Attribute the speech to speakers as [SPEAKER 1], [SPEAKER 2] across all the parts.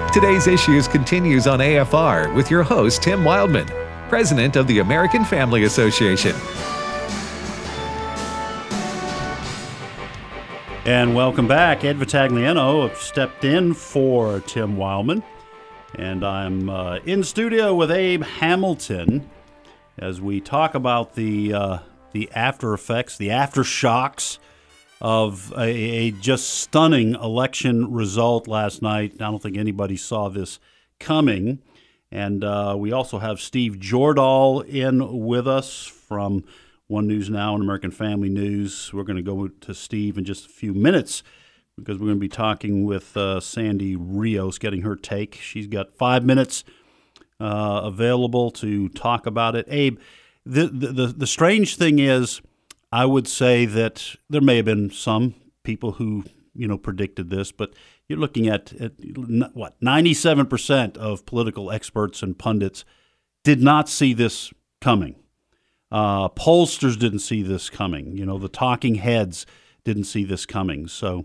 [SPEAKER 1] Today's Issues continues on AFR with your host, Tim Wildman, President of the American Family Association.
[SPEAKER 2] And welcome back. Ed Vitagliano have stepped in for Tim Wildman. And I'm in studio with Abe Hamilton as we talk about the after effects, the aftershocks of a just stunning election result last night. I don't think anybody saw this coming. And we also have Steve Jordahl in with us from One News Now and American Family News. We're going to go to Steve in just a few minutes because we're going to be talking with Sandy Rios, getting her take. She's got 5 minutes available to talk about it. Abe, the strange thing is, I would say that there may have been some people who, predicted this, but you're looking at 97% of political experts and pundits did not see this coming. Pollsters didn't see this coming. The talking heads didn't see this coming. So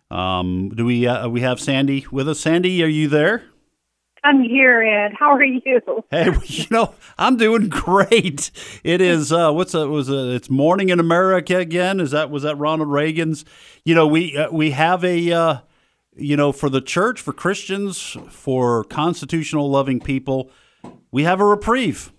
[SPEAKER 2] do we have Sandy with us? Sandy, are you there?
[SPEAKER 3] I'm here, Ed. How are you?
[SPEAKER 2] Hey, I'm doing great. It is it's Morning in America again. Was that Ronald Reagan's? We have a for the church, for Christians, for constitutional loving people, we have a reprieve.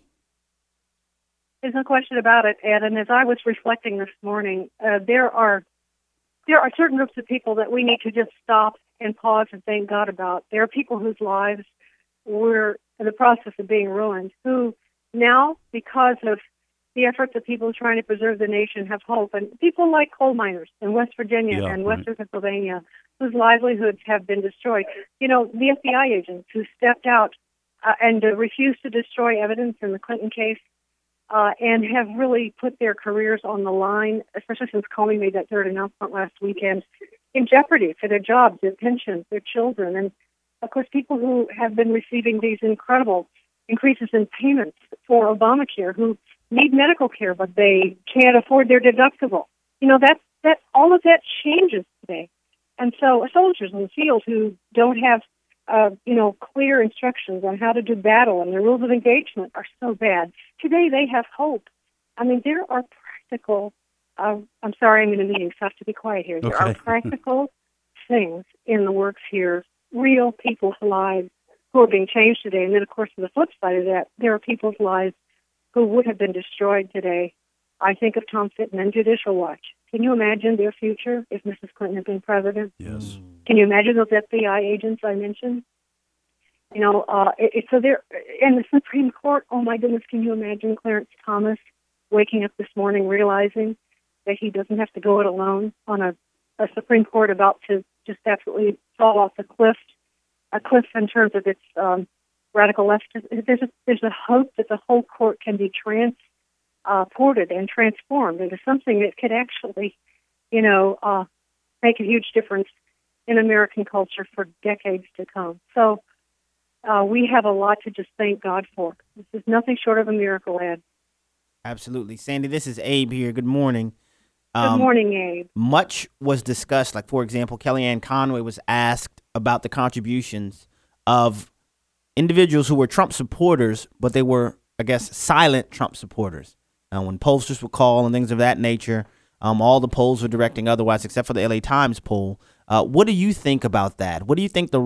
[SPEAKER 3] There's no question about it, Ed. And as I was reflecting this morning, there are certain groups of people that we need to just stop and pause and thank God about. There are people whose lives were in the process of being ruined, who now, because of the efforts of people trying to preserve the nation, have hope. And people like coal miners in West Virginia and Western Pennsylvania, whose livelihoods have been destroyed. The FBI agents who stepped out and refused to destroy evidence in the Clinton case and have really put their careers on the line, especially since Comey made that third announcement last weekend, in jeopardy for their jobs, their pensions, their children. And of course, people who have been receiving these incredible increases in payments for Obamacare, who need medical care, but they can't afford their deductible. That all of that changes today. And so soldiers in the field who don't have, clear instructions on how to do battle and the rules of engagement are so bad. Today they have hope. I mean, there are practical, I'm sorry, I'm in a meeting, so I have to be quiet here. There are practical things in the works here, real people's lives who are being changed today. And then, of course, on the flip side of that, there are people's lives who would have been destroyed today. I think of Tom Fitton and Judicial Watch. Can you imagine their future if Mrs. Clinton had been president?
[SPEAKER 2] Yes.
[SPEAKER 3] Can you imagine those FBI agents I mentioned? So there, and the Supreme Court, oh my goodness, can you imagine Clarence Thomas waking up this morning realizing that he doesn't have to go it alone on a Supreme Court about to just absolutely fall off a cliff in terms of its radical left. There's a hope that the whole court can be transported and transformed into something that could actually, make a huge difference in American culture for decades to come. So we have a lot to just thank God for. This is nothing short of a miracle, Ed.
[SPEAKER 4] Absolutely. Sandy, this is Abe here. Good morning.
[SPEAKER 3] Good morning, Abe.
[SPEAKER 4] Much was discussed. Like, for example, Kellyanne Conway was asked about the contributions of individuals who were Trump supporters, but they were, I guess, silent Trump supporters. When pollsters would call and things of that nature, all the polls were directing otherwise, except for the LA Times poll. What do you think about that? What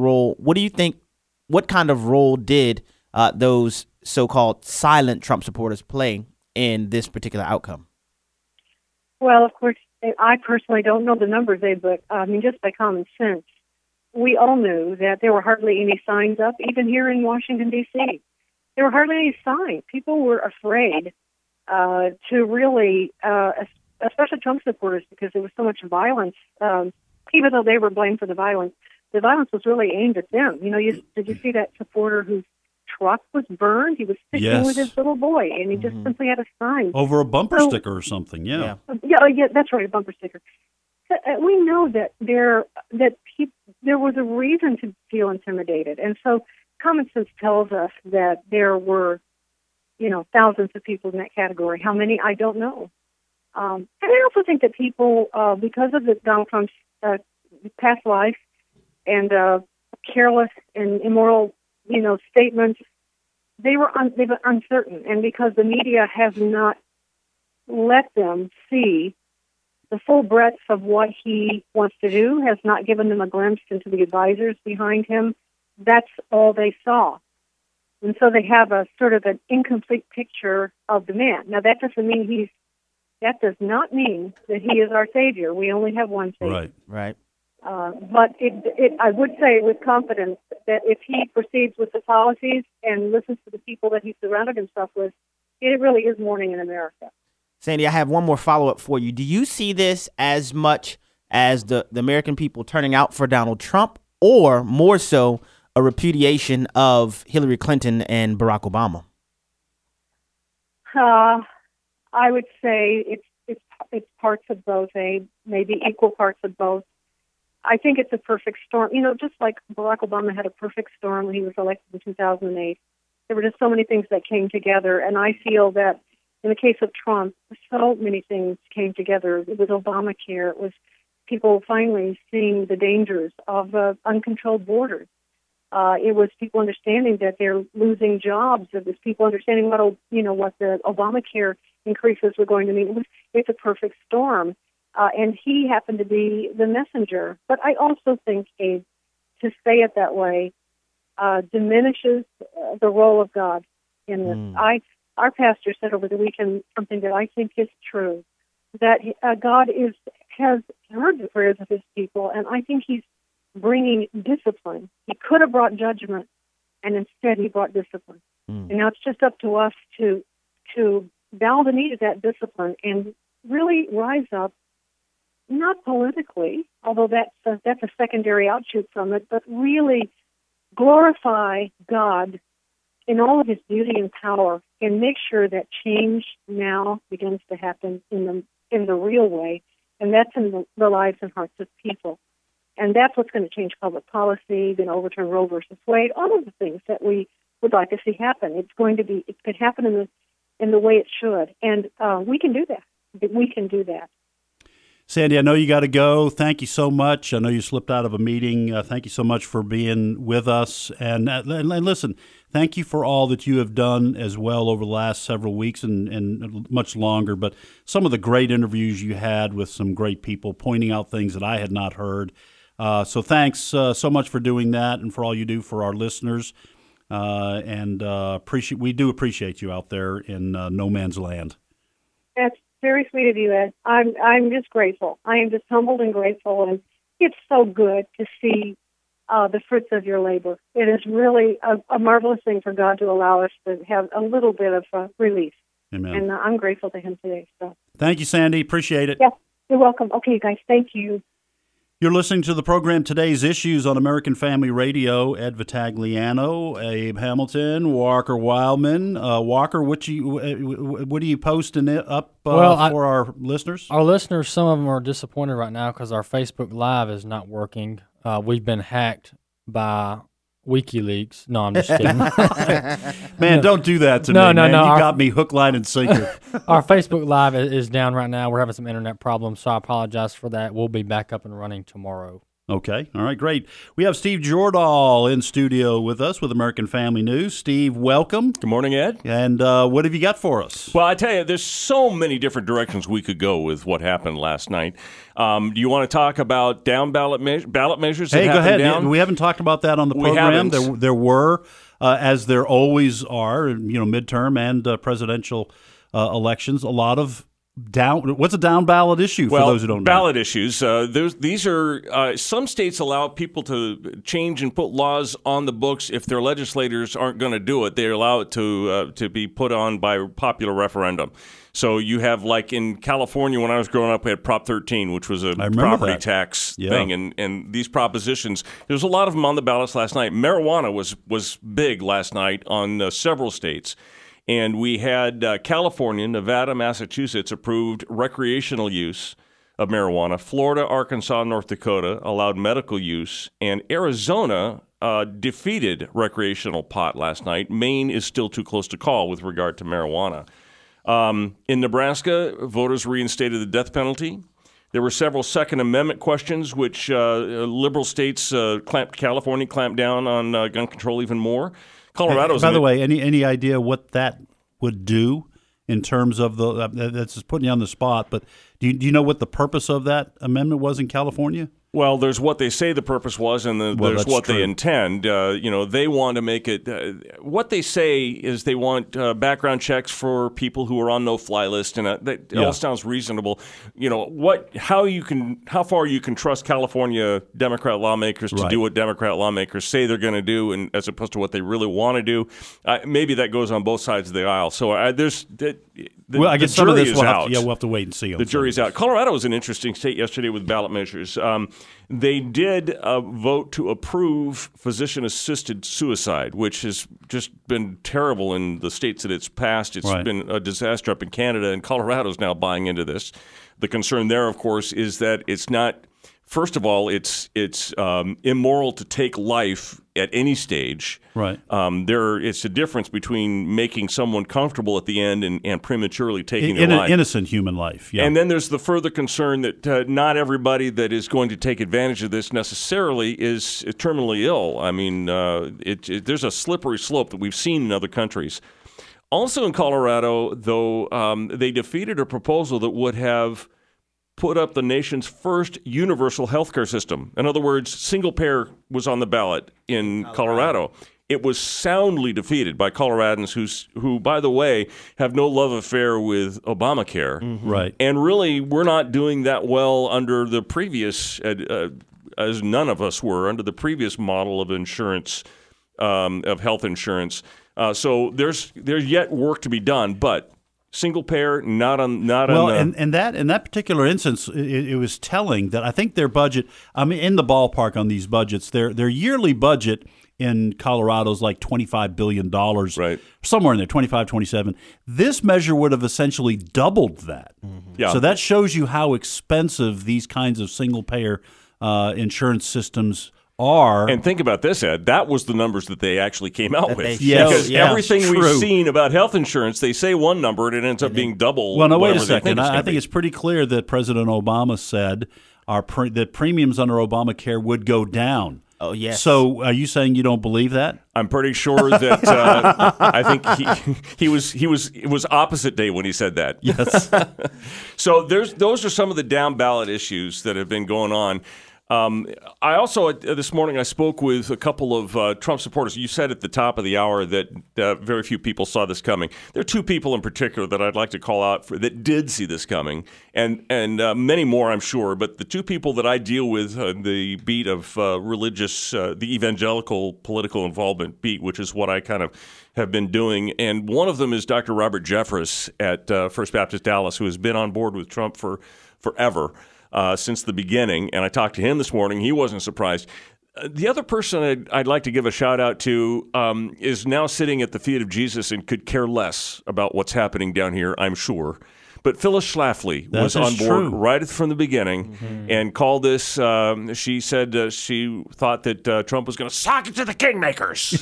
[SPEAKER 4] kind of role did those so-called silent Trump supporters play in this particular outcome?
[SPEAKER 3] Well, of course, I personally don't know the numbers, but just by common sense, we all knew that there were hardly any signs up, even here in Washington, D.C. There were hardly any signs. People were afraid to really, especially Trump supporters, because there was so much violence, even though they were blamed for the violence was really aimed at them. Did you see that supporter whose truck was burned? He was sitting with his little boy, and he just simply had a sign.
[SPEAKER 2] Over a bumper sticker or something, yeah.
[SPEAKER 3] Yeah, that's right, a bumper sticker. We know that there was a reason to feel intimidated. And so common sense tells us that there were, thousands of people in that category. How many, I don't know. And I also think that people, because of Donald Trump's past life and careless and immoral, statements. They've been uncertain, and because the media has not let them see the full breadth of what he wants to do, has not given them a glimpse into the advisors behind him, that's all they saw. And so they have a sort of an incomplete picture of the man. Now, that does not mean that he is our Savior. We only have one Savior.
[SPEAKER 4] Right.
[SPEAKER 3] But I would say with confidence that if he proceeds with the policies and listens to the people that he surrounded himself with, it really is morning in America.
[SPEAKER 4] Sandy, I have one more follow-up for you. Do you see this as much as the American people turning out for Donald Trump, or more so a repudiation of Hillary Clinton and Barack Obama?
[SPEAKER 3] I would say it's parts of both, maybe equal parts of both. I think it's a perfect storm. Just like Barack Obama had a perfect storm when he was elected in 2008. There were just so many things that came together, and I feel that in the case of Trump, so many things came together. It was Obamacare. It was people finally seeing the dangers of uncontrolled borders. It was people understanding that they're losing jobs. It was people understanding what the Obamacare increases were going to mean. It's a perfect storm. And he happened to be the messenger. But I also think, Abe, to say it that way diminishes the role of God in this. Our pastor said over the weekend something that I think is true, that God has heard the prayers of his people, and I think he's bringing discipline. He could have brought judgment, and instead he brought discipline. And now it's just up to us to bow the knee to that discipline and really rise up, not politically, although that's a secondary outshoot from it, but really glorify God in all of his beauty and power, and make sure that change now begins to happen in the real way, and that's in the lives and hearts of people. And that's what's going to change public policy, going to overturn Roe versus Wade, all of the things that we would like to see happen. It could happen in the way it should, and we can do that. We can do that.
[SPEAKER 2] Sandy, I know you got to go. Thank you so much. I know you slipped out of a meeting. Thank you so much for being with us. And listen, thank you for all that you have done as well over the last several weeks and much longer. But some of the great interviews you had with some great people pointing out things that I had not heard. So thanks so much for doing that and for all you do for our listeners. We do appreciate you out there in no man's land.
[SPEAKER 3] That's very sweet of you, Ed. I'm just grateful. I am just humbled and grateful, and it's so good to see the fruits of your labor. It is really a marvelous thing for God to allow us to have a little bit of relief.
[SPEAKER 2] Amen.
[SPEAKER 3] And I'm grateful to him today. So
[SPEAKER 2] thank you, Sandy. Appreciate it.
[SPEAKER 3] Yeah, you're welcome. Okay, guys, thank you.
[SPEAKER 2] You're listening to the program Today's Issues on American Family Radio. Ed Vitagliano, Abe Hamilton, Walker Wildman. Walker, what are you posting up for our listeners?
[SPEAKER 5] Our listeners, some of them are disappointed right now because our Facebook Live is not working. We've been hacked by WikiLeaks. No, I'm just kidding.
[SPEAKER 2] Man, don't do that to me, man. You got me hook, line, and sinker.
[SPEAKER 5] Our Facebook Live is down right now. We're having some internet problems, so I apologize for that. We'll be back up and running tomorrow.
[SPEAKER 2] Okay. All right, great. We have Steve Jordahl in studio with us with American Family News. Steve, welcome.
[SPEAKER 6] Good morning, Ed.
[SPEAKER 2] And what have you got for us?
[SPEAKER 6] Well, I tell you, there's so many different directions we could go with what happened last night. Do you want to talk about down ballot measures?
[SPEAKER 2] Hey, go ahead. Down? We haven't talked about that on the program. There were, as there always are, midterm and presidential elections, a lot of what's a down ballot issue for those who don't know?
[SPEAKER 6] Ballot issues. These are some states allow people to change and put laws on the books if their legislators aren't going to do it. They allow it to be put on by popular referendum. So you have, like in California, when I was growing up, we had Prop 13, which was a property tax thing, and these propositions. There's a lot of them on the ballots last night. Marijuana was big last night on several states. And we had California, Nevada, Massachusetts approved recreational use of marijuana. Florida, Arkansas, North Dakota allowed medical use. And Arizona defeated recreational pot last night. Maine is still too close to call with regard to marijuana. In Nebraska, voters reinstated the death penalty. There were several Second Amendment questions, which liberal states California clamped down on gun control even more. Colorado.
[SPEAKER 2] By the way, any idea what that would do in terms of that's just putting you on the spot, but do you know what the purpose of that amendment was in California?
[SPEAKER 6] Well, there's what they say the purpose was, and there's what they intend. They want to make it. What they say is they want background checks for people who are on no-fly list, and that all sounds reasonable. How far you can trust California Democrat lawmakers to do what Democrat lawmakers say they're going to do, and as opposed to what they really want to do. Maybe that goes on both sides of the aisle. So I guess some of this we'll have
[SPEAKER 2] to wait and see.
[SPEAKER 6] The jury's out. Colorado was an interesting state yesterday with ballot measures. They did vote to approve physician-assisted suicide, which has just been terrible in the states that it's passed. It's been a disaster up in Canada, and Colorado's now buying into this. The concern there, of course, is that it's not. First of all, it's immoral to take life at any stage.
[SPEAKER 2] Right.
[SPEAKER 6] It's a difference between making someone comfortable at the end and prematurely taking their life.
[SPEAKER 2] Innocent human life. Yeah.
[SPEAKER 6] And then there's the further concern that not everybody that is going to take advantage of this necessarily is terminally ill. I mean, there's a slippery slope that we've seen in other countries. Also in Colorado, though, they defeated a proposal that would have put up the nation's first universal healthcare system. In other words, single payer was on the ballot in Colorado. It was soundly defeated by Coloradans who, by the way, have no love affair with Obamacare.
[SPEAKER 2] Mm-hmm. Right.
[SPEAKER 6] And really, we're not doing that well under the previous, as none of us were, under the previous model of insurance, of health insurance. So there's yet work to be done, but single payer, not on.
[SPEAKER 2] And that in that particular instance, it was telling that I think their budget. I mean, in the ballpark on these budgets, their yearly budget in Colorado is like $25 billion,
[SPEAKER 6] right?
[SPEAKER 2] Somewhere in there, 25, 27. This measure would have essentially doubled that.
[SPEAKER 6] Mm-hmm. Yeah.
[SPEAKER 2] So that shows you how expensive these kinds of single payer insurance systems are.
[SPEAKER 6] And think about this, Ed. That was the numbers that they actually came out with.
[SPEAKER 2] Yes,
[SPEAKER 6] because everything we've seen about health insurance, they say one number and it ends up being double.
[SPEAKER 2] Well, no, wait a second. I think it's pretty clear that President Obama said that premiums under Obamacare would go down.
[SPEAKER 4] Oh, yes.
[SPEAKER 2] So are you saying you don't believe that?
[SPEAKER 6] I'm pretty sure that I think it was opposite day when he said that.
[SPEAKER 2] Yes.
[SPEAKER 6] So those are some of the down ballot issues that have been going on. I also, this morning, I spoke with a couple of Trump supporters. You said at the top of the hour that very few people saw this coming. There are two people in particular that I'd like to call out that did see this coming, and many more, I'm sure. But the two people that I deal with, the beat of religious, the evangelical political involvement beat, which is what I kind of have been doing. And one of them is Dr. Robert Jeffress at First Baptist Dallas, who has been on board with Trump for forever. Since the beginning, and I talked to him this morning. He wasn't surprised. The other person I'd like to give a shout out to is now sitting at the feet of Jesus and could care less about what's happening down here, I'm sure. But Phyllis Schlafly was on board right from the beginning and called this. She said she thought that Trump was going to sock it to the kingmakers.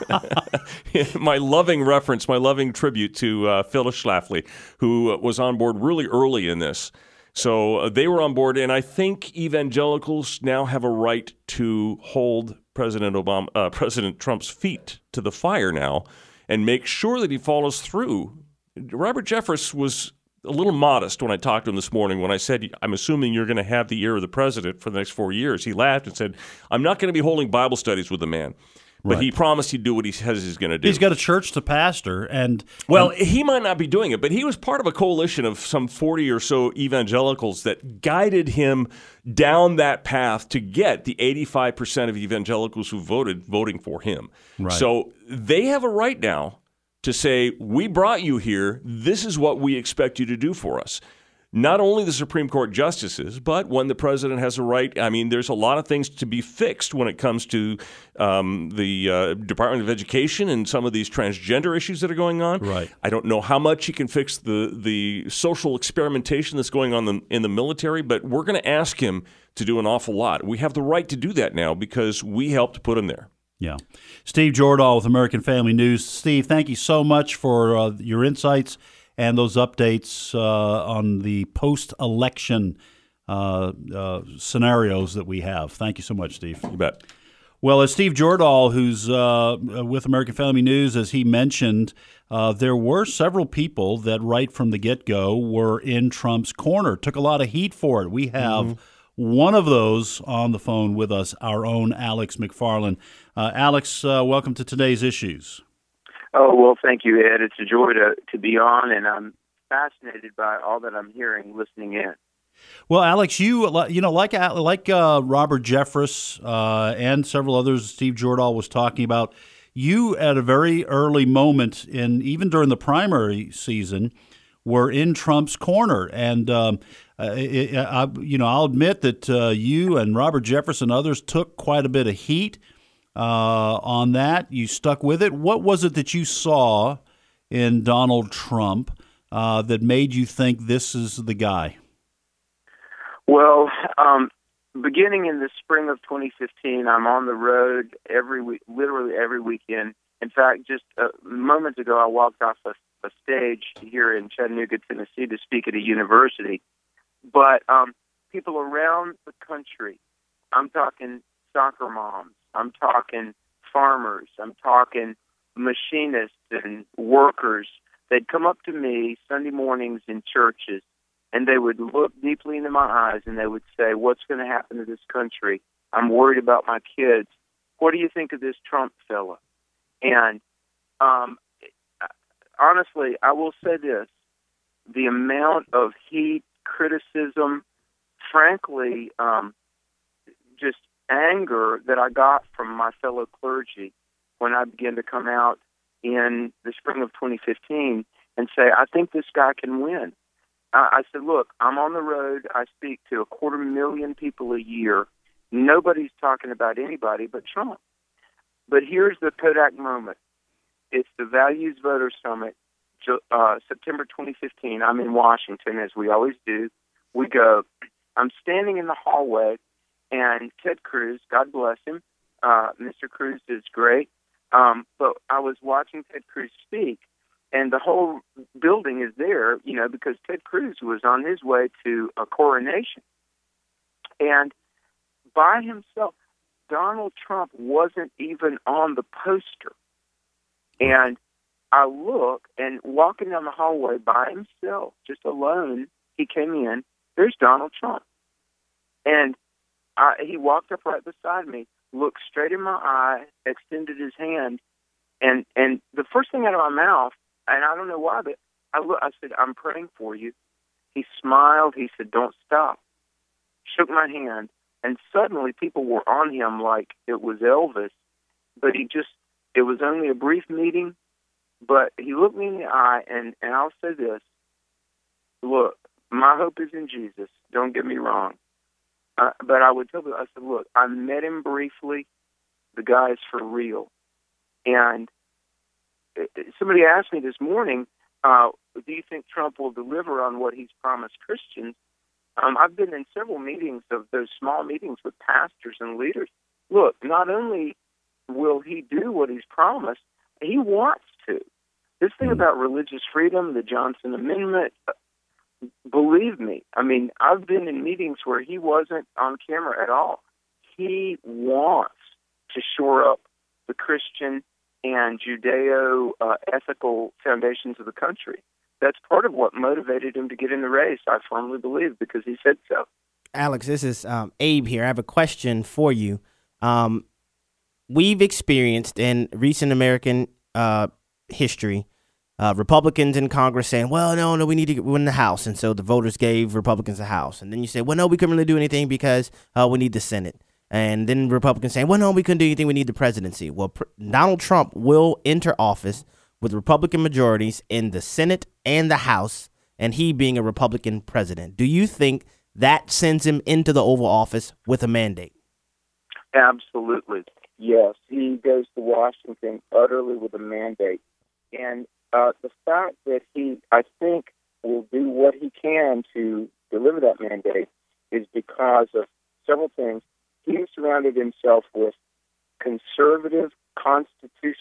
[SPEAKER 6] My loving reference, my loving tribute to Phyllis Schlafly, who was on board really early in this. So they were on board, and I think evangelicals now have a right to hold President Trump's feet to the fire now and make sure that he follows through. Robert Jeffress was a little modest when I talked to him this morning when I said, I'm assuming you're going to have the ear of the president for the next 4 years. He laughed and said, I'm not going to be holding Bible studies with the man. But he promised he'd do what he says he's going to do.
[SPEAKER 2] He's got a church to pastor.
[SPEAKER 6] He might not be doing it, but he was part of a coalition of some 40 or so evangelicals that guided him down that path to get the 85% of evangelicals who voting for him.
[SPEAKER 2] Right.
[SPEAKER 6] So they have a right now to say, we brought you here. This is what we expect you to do for us. Not only the Supreme Court justices, but when the president has a right. I mean, there's a lot of things to be fixed when it comes to the Department of Education and some of these transgender issues that are going on.
[SPEAKER 2] Right.
[SPEAKER 6] I don't know how much he can fix the social experimentation that's going on in the military, but we're going to ask him to do an awful lot. We have the right to do that now because we helped put him there.
[SPEAKER 2] Yeah. Steve Jordahl with American Family News. Steve, thank you so much for your insights and those updates on the post-election scenarios that we have. Thank you so much, Steve.
[SPEAKER 6] You bet.
[SPEAKER 2] Well, as Steve Jordahl, who's with American Family News, as he mentioned, there were several people that right from the get-go were in Trump's corner, took a lot of heat for it. We have one of those on the phone with us, our own Alex McFarland. Alex, welcome to today's Issues.
[SPEAKER 7] Oh, well, thank you, Ed. It's a joy to be on, and I'm fascinated by all that I'm hearing listening in.
[SPEAKER 2] Well, Alex, you know, like Robert Jeffress and several others Steve Jordahl was talking about, you at a very early moment, even during the primary season, were in Trump's corner. And, I'll admit that you and Robert Jeffress and others took quite a bit of heat on that. You stuck with it. What was it that you saw in Donald Trump that made you think this is the guy?
[SPEAKER 7] Well, beginning in the spring of 2015, I'm on the road every week, literally every weekend. In fact, just moments ago, I walked off a stage here in Chattanooga, Tennessee, to speak at a university. But people around the country, I'm talking soccer moms, I'm talking farmers, I'm talking machinists and workers, they'd come up to me Sunday mornings in churches, and they would look deeply into my eyes and they would say, what's going to happen to this country? I'm worried about my kids. What do you think of this Trump fella? And honestly, I will say this. The amount of heat, criticism, frankly, just anger that I got from my fellow clergy when I began to come out in the spring of 2015 and say, I think this guy can win. I said, look, I'm on the road. I speak to 250,000 people a year. Nobody's talking about anybody but Trump. But here's the Kodak moment. It's the Values Voter Summit, September 2015. I'm in Washington, as we always do. We go. I'm standing in the hallway, and Ted Cruz, God bless him, Mr. Cruz is great, but I was watching Ted Cruz speak, and the whole building is there, because Ted Cruz was on his way to a coronation. And by himself, Donald Trump wasn't even on the poster. And I look, and walking down the hallway by himself, just alone, he came in, there's Donald Trump. And he walked up right beside me, looked straight in my eye, extended his hand, and the first thing out of my mouth, and I don't know why, but I said, I'm praying for you. He smiled. He said, don't stop. Shook my hand. And suddenly people were on him like it was Elvis. But it was only a brief meeting. But he looked me in the eye, and I'll say this. Look, my hope is in Jesus. Don't get me wrong. But I would tell them, I said, look, I met him briefly. The guy is for real. And somebody asked me this morning, do you think Trump will deliver on what he's promised Christians? I've been in several meetings of those small meetings with pastors and leaders. Look, not only will he do what he's promised, he wants to. This thing about religious freedom, the Johnson Amendment, believe me, I mean, I've been in meetings where he wasn't on camera at all. He wants to shore up the Christian and Judeo-ethical foundations of the country. That's part of what motivated him to get in the race, I firmly believe, because he said so.
[SPEAKER 4] Alex, this is Abe here. I have a question for you. We've experienced in recent American history Republicans in Congress saying, well, no, we need to win the House. And so the voters gave Republicans the House. And then you say, well, no, we couldn't really do anything because we need the Senate. And then Republicans saying, well, no, we couldn't do anything. We need the presidency. Well, Donald Trump will enter office with Republican majorities in the Senate and the House, and he being a Republican president. Do you think that sends him into the Oval Office with a mandate?
[SPEAKER 7] Absolutely. Yes. He goes to Washington utterly with a mandate. And the fact that he, I think, will do what he can to deliver that mandate is because of several things. He has surrounded himself with conservative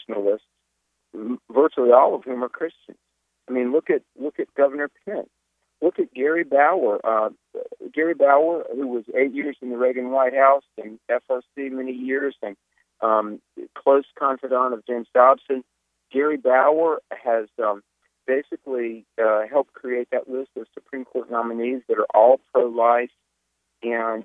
[SPEAKER 7] constitutionalists, virtually all of whom are Christians. I mean, look at Governor Pence. look at Gary Bauer. Gary Bauer, who was 8 years in the Reagan White House and FRC many years, and close confidant of James Dobson. Gary Bauer has basically helped create that list of Supreme Court nominees that are all pro-life. And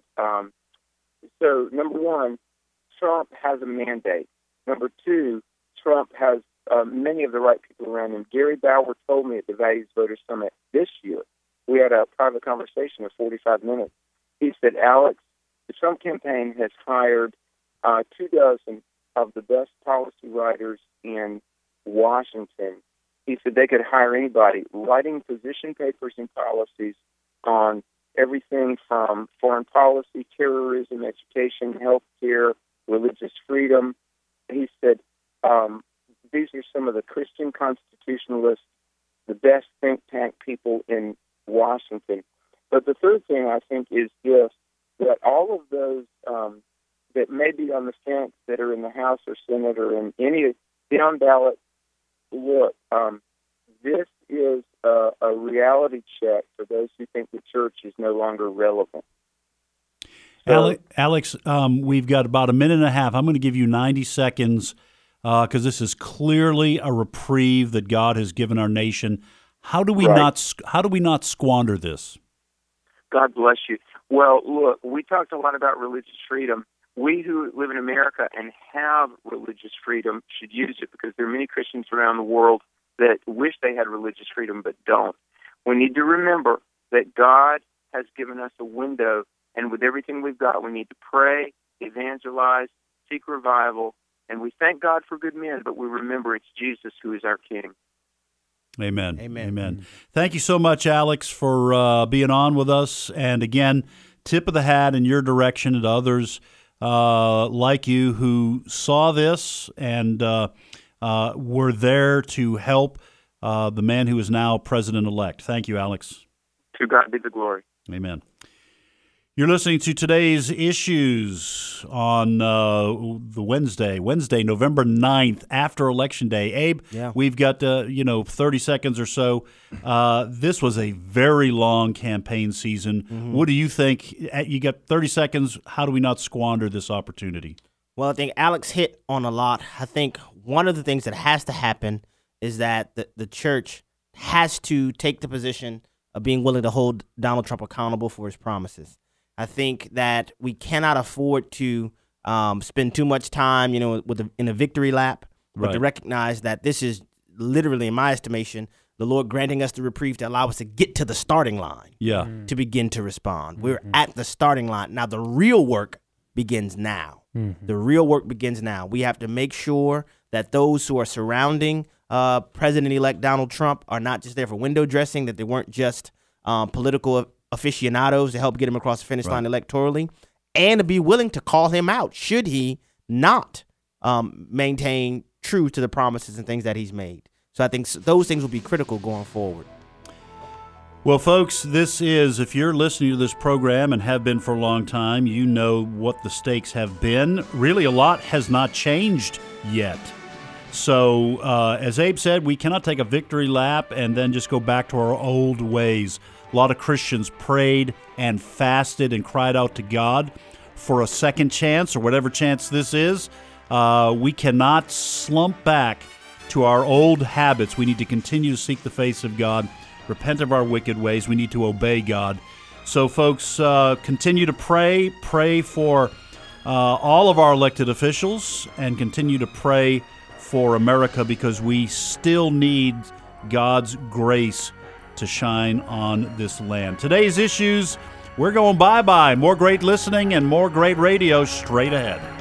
[SPEAKER 7] so, number one, Trump has a mandate. Number two, Trump has many of the right people around him. Gary Bauer told me at the Values Voter Summit this year, we had a private conversation of 45 minutes. He said, Alex, the Trump campaign has hired 24 of the best policy writers in Washington. He said they could hire anybody writing position papers and policies on everything from foreign policy, terrorism, education, health care, religious freedom. He said these are some of the Christian constitutionalists, the best think tank people in Washington. But the third thing I think is this, that all of those that may be on the fence that are in the House or Senate or in any down ballot, look, this is a reality check for those who think the church is no longer relevant. So,
[SPEAKER 2] Alex, we've got about a minute and a half. I'm going to give you 90 seconds because this is clearly a reprieve that God has given our nation. How do we not squander this?
[SPEAKER 7] God bless you. Well, look, we talked a lot about religious freedom. We who live in America and have religious freedom should use it, because there are many Christians around the world that wish they had religious freedom but don't. We need to remember that God has given us a window, and with everything we've got, we need to pray, evangelize, seek revival, and we thank God for good men, but we remember it's Jesus who is our King.
[SPEAKER 2] Amen. Amen. Thank you so much, Alex, for being on with us. And again, tip of the hat in your direction and others like you who saw this and were there to help the man who is now president-elect. Thank you, Alex.
[SPEAKER 7] To God be the glory.
[SPEAKER 2] Amen. You're listening to Today's Issues on the Wednesday, November 9th, after Election Day. Abe, we've got 30 seconds or so. This was a very long campaign season. Mm-hmm. What do you think? You got 30 seconds. How do we not squander this opportunity?
[SPEAKER 4] Well, I think Alex hit on a lot. I think one of the things that has to happen is that the church has to take the position of being willing to hold Donald Trump accountable for his promises. I think that we cannot afford to spend too much time, in a victory lap, but to recognize that this is literally, in my estimation, the Lord granting us the reprieve to allow us to get to the starting line to begin to respond. Mm-hmm. We're at the starting line. Now, the real work begins now. Mm-hmm. The real work begins now. We have to make sure that those who are surrounding President-elect Donald Trump are not just there for window dressing, that they weren't just political aficionados to help get him across the finish line electorally, and to be willing to call him out should he not maintain true to the promises and things that he's made. So I think those things will be critical going forward.
[SPEAKER 2] Well, folks, this is, if you're listening to this program and have been for a long time, you know what the stakes have been. Really, a lot has not changed yet. So, as Abe said, we cannot take a victory lap and then just go back to our old ways. A lot of Christians prayed and fasted and cried out to God for a second chance, or whatever chance this is. We cannot slump back to our old habits. We need to continue to seek the face of God, repent of our wicked ways. We need to obey God. So, folks, continue to pray for all of our elected officials, and continue to pray for America, because we still need God's grace to shine on this land. Today's Issues, we're going bye-bye. More great listening and more great radio straight ahead.